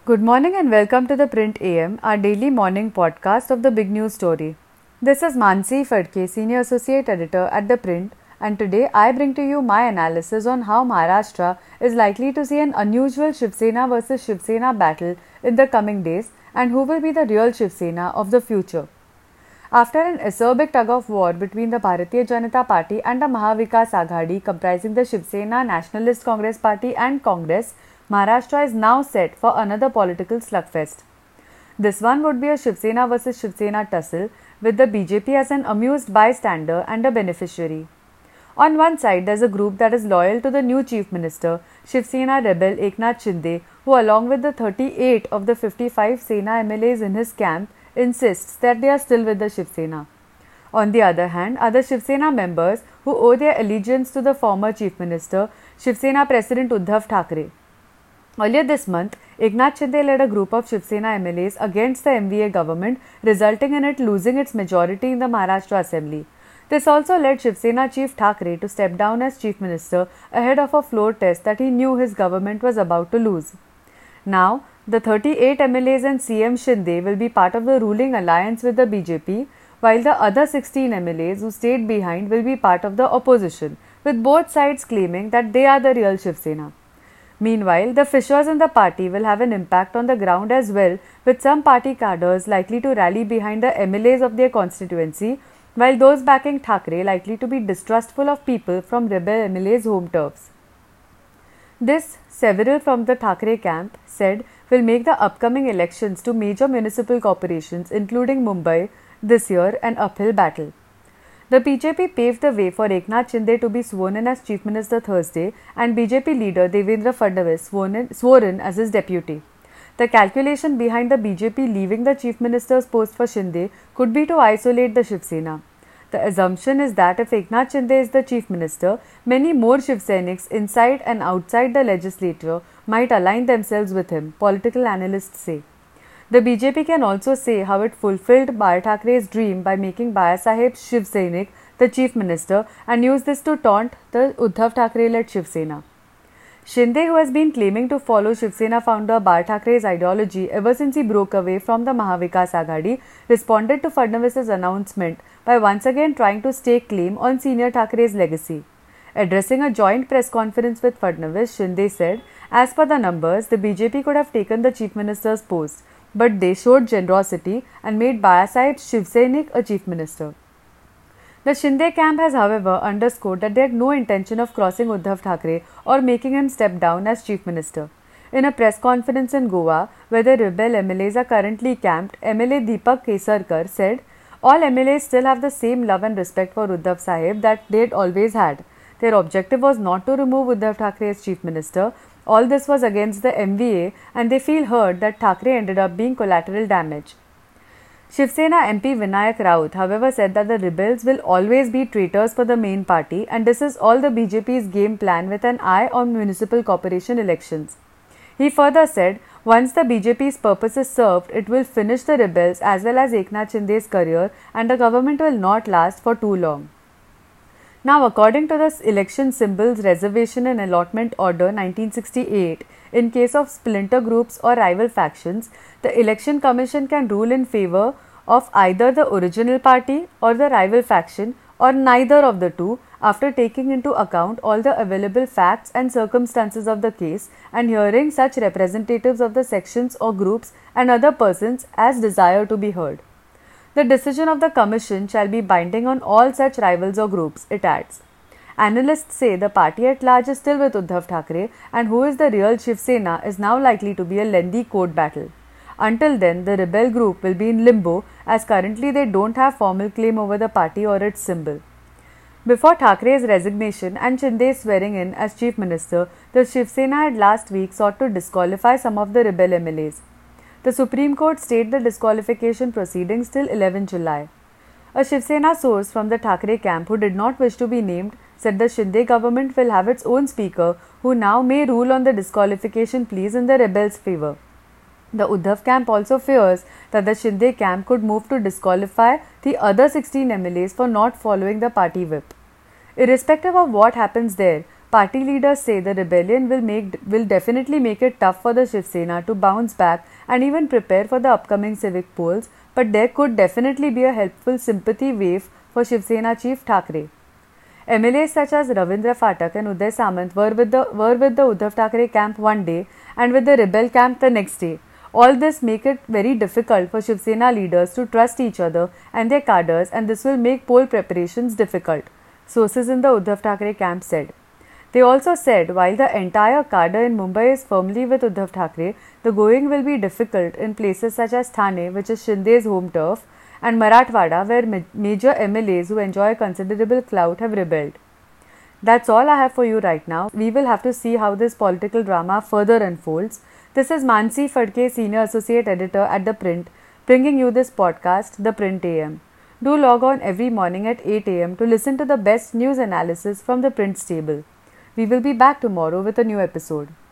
Good morning and welcome to the Print AM, our daily morning podcast of the big news story. This is Mansi Fadke, Senior Associate Editor at The Print, and today I bring to you my analysis on how Maharashtra is likely to see an unusual Shiv Sena versus Shiv Sena battle in the coming days and who will be the real Shiv Sena of the future. After an acerbic tug of war between the Bharatiya Janata Party and the Mahavikas Aghadi comprising the Shiv Sena, Nationalist Congress Party and Congress, Maharashtra is now set for another political slugfest. This one would be a Shiv Sena versus Shiv Sena tussle with the BJP as an amused bystander and a beneficiary. On one side, there's a group that is loyal to the new Chief Minister, Shiv Sena rebel Eknath Shinde, who along with the 38 of the 55 Sena MLAs in his camp insists that they are still with the Shiv Sena. On the other hand, are the Shiv Sena members who owe their allegiance to the former Chief Minister, Shiv Sena President Uddhav Thackeray. Earlier this month, Eknath Shinde led a group of Shiv Sena MLAs against the MVA government, resulting in it losing its majority in the Maharashtra Assembly. This also led Shiv Sena Chief Thackeray to step down as Chief Minister ahead of a floor test that he knew his government was about to lose. Now, the 38 MLAs and CM Shinde will be part of the ruling alliance with the BJP, while the other 16 MLAs who stayed behind will be part of the opposition, with both sides claiming that they are the real Shiv Sena. Meanwhile, the fissures in the party will have an impact on the ground as well, with some party cadres likely to rally behind the MLAs of their constituency, while those backing Thackeray likely to be distrustful of people from rebel MLAs' home turfs. This, several from the Thackeray camp said, will make the upcoming elections to major municipal corporations, including Mumbai, this year an uphill battle. The BJP paved the way for Eknath Shinde to be sworn in as Chief Minister Thursday and BJP leader Devendra Fadnavis sworn in as his deputy. The calculation behind the BJP leaving the Chief Minister's post for Shinde could be to isolate the Shiv Sena. The assumption is that if Eknath Shinde is the Chief Minister, many more Shiv Sainiks inside and outside the legislature might align themselves with him, political analysts say. The BJP can also say how it fulfilled Bal Thackeray's dream by making Bayasaheb Shiv Sainik the Chief Minister and use this to taunt the Uddhav Thackeray-led Shiv Sena. Shinde, who has been claiming to follow Shiv Sena founder Bal Thackeray's ideology ever since he broke away from the Mahavikas Aghadi, responded to Fadnavis's announcement by once again trying to stake claim on senior Thackeray's legacy. Addressing a joint press conference with Fadnavis, Shinde said, as per the numbers, the BJP could have taken the Chief Minister's post, but they showed generosity and made Bayasaheb Shiv Sainik a Chief Minister. The Shinde camp has, however, underscored that they had no intention of crossing Uddhav Thackeray or making him step down as Chief Minister. In a press conference in Goa, where the rebel MLAs are currently camped, MLA Deepak Kesarkar said, all MLAs still have the same love and respect for Uddhav Sahib that they had always had. Their objective was not to remove Uddhav Thackeray as Chief Minister. All this was against the MVA and they feel hurt that Thackeray ended up being collateral damage. Shiv Sena MP Vinayak Raut, however, said that the rebels will always be traitors for the main party and this is all the BJP's game plan with an eye on municipal corporation elections. He further said, once the BJP's purpose is served, it will finish the rebels as well as Eknath Shinde's career and the government will not last for too long. Now, according to the Election Symbols Reservation and Allotment Order 1968, in case of splinter groups or rival factions, the Election Commission can rule in favor of either the original party or the rival faction or neither of the two after taking into account all the available facts and circumstances of the case and hearing such representatives of the sections or groups and other persons as desire to be heard. The decision of the Commission shall be binding on all such rivals or groups, it adds. Analysts say the party at large is still with Uddhav Thackeray and who is the real Shiv Sena is now likely to be a lengthy court battle. Until then, the rebel group will be in limbo as currently they don't have formal claim over the party or its symbol. Before Thackeray's resignation and Shinde's swearing in as Chief Minister, the Shiv Sena had last week sought to disqualify some of the rebel MLAs. The Supreme Court stayed the disqualification proceedings till 11 July. A Shiv Sena source from the Thackeray camp who did not wish to be named said the Shinde government will have its own speaker who now may rule on the disqualification pleas in the rebels' favour. The Uddhav camp also fears that the Shinde camp could move to disqualify the other 16 MLAs for not following the party whip. Irrespective of what happens there, Party leaders say the rebellion will definitely make it tough for the Shiv Sena to bounce back and even prepare for the upcoming civic polls, but there could definitely be a helpful sympathy wave for Shiv Sena Chief Thackeray. MLAs such as Ravindra Phatak and Uday Samant were with the Uddhav Thackeray camp one day and with the rebel camp the next day. All this make it very difficult for Shiv Sena leaders to trust each other and their cadres, and this will make poll preparations difficult, sources in the Uddhav Thackeray camp said. They also said while the entire cadre in Mumbai is firmly with Uddhav Thackeray, the going will be difficult in places such as Thane, which is Shinde's home turf, and Marathwada, where major MLAs who enjoy considerable clout have rebelled. That's all I have for you right now. We will have to see how this political drama further unfolds. This is Mansi Phadke, Senior Associate Editor at The Print, bringing you this podcast, The Print AM. Do log on every morning at 8 am to listen to the best news analysis from the Print stable. We will be back tomorrow with a new episode.